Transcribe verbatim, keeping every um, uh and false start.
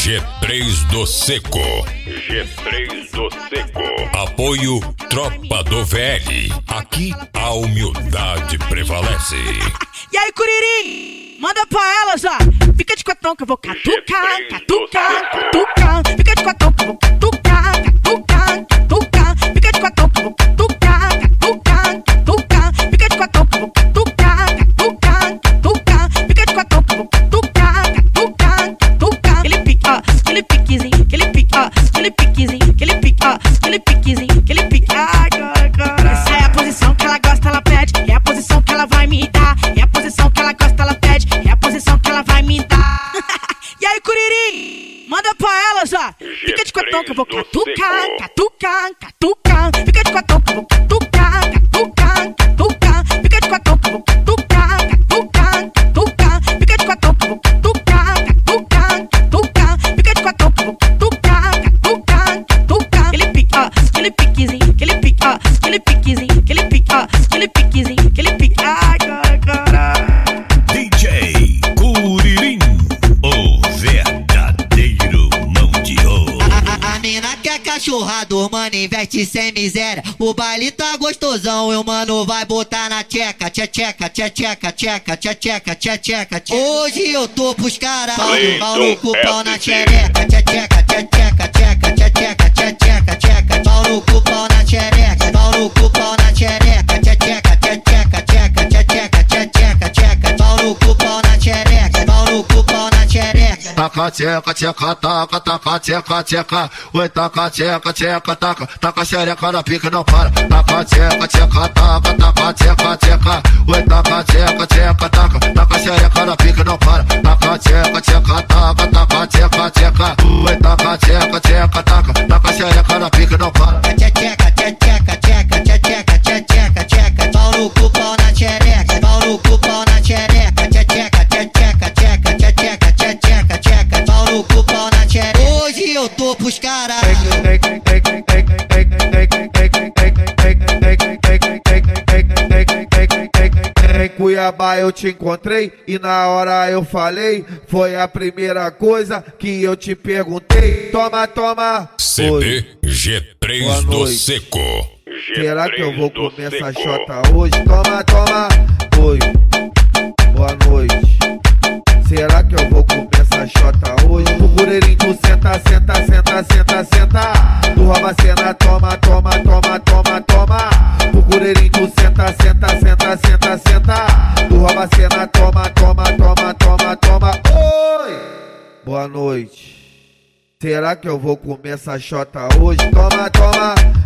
G três do Seco. G três do Seco. Apoio Tropa do V L. Aqui a humildade prevalece. E aí, Curirim? Manda pra elas, ó. Fica de quatão que eu vou catucar, catucar, catucar. Fica de quatão que eu vou catucar, catucar, catucar. Fica de quatão que eu vou catucar, catucar, catucar. Fica de quatão que eu vou catucar, catucar, catucar. Fica de quatão que eu vou catucar, catucar, catucar. Aquele pique, ó, aquele piquezinho, aquele pique, ó, aquele piquezinho, aquele pique, ó, aquele piquezinho, aquele pique. Ai, cara, cara. Essa é a posição que ela gosta, ela pede. É a posição que ela vai me dar. É a posição que ela gosta, ela pede. É a posição que ela vai me dar. E aí, Curirim? Manda pra elas, ó. Fica de quatão que eu vou catucar, catucar, catucar. Fica de quatão que eu vou catucar, catucar, catucar. Fica de quatão que eu vou catucar, catucar, catucar. Fica de quatão que eu vou catucar, catucar, catucar. Fica de quatão que eu vou catucar, catucar, catucar. Aquele pique, ó, aquele piquezinho, aquele pique, ó, aquele piquezinho, aquele pique, ó, aquele piquezinho, aquele pique. Ai, cara, cara. D J Curirim, o verdadeiro mão de ouro. A, a, a mina quer cachorrado, mano, investe sem miséria. O baile tá gostosão e o mano vai botar na tcheca, tcheca, tcheca, tcheca, tcheca, tcheca, tcheca, tcheca. Hoje eu tô pros caras, pau no cu, pau na xereca, tcheca, tcheca, tcheca, tcheca, tcheca, tcheca. Pau no cu, pau na xereca, pau no cu, pau na xereca, tcheca, tcheca, tcheca, tcheca, tcheca, tcheca. Pau no cu, pau na xereca, pau no cu, pau na xereca. Taca, tcheca, tcheca, taca, taca, tcheca, tcheca. Oi, taca, tcheca, tcheca, taca, taca xereca na pica não para. Taca, tcheca, tcheca, taca, taca, tcheca, tcheca. Oi, taca, tcheca, tcheca, taca, taca xereca na pica não para. Taca, tcheca, tcheca, taca, taca, tcheca, tcheca. Oi, taca, tcheca, tcheca, taca, taca xereca na pica não para. Tcheca, tcheca, tcheca, tcheca, tcheca, tcheca. Pau no cu, pau na xereca, pau no cu, pau na xereca, tcheca, tcheca, tcheca, tcheca, tcheca, tcheca. Pau no cu, pau na xereca. Hoje eu tô pros caras. Em Cuiabá eu te encontrei e na hora eu falei, foi a primeira coisa que eu te perguntei. Toma, toma. C D G três do Seco. Será que eu vou comer essa chota hoje? Toma, toma. Oi, boa noite. Será que eu vou comer essa chota hoje? O Curirim, tu senta, senta, senta, senta, senta. Tu rouba a cena, toma, toma, toma, toma, toma. O Curirim, tu senta, senta, senta, senta, senta. Tu rouba a cena, toma, toma, toma, toma, toma. Oi, boa noite. Será que eu vou comer essa chota hoje? Toma, toma.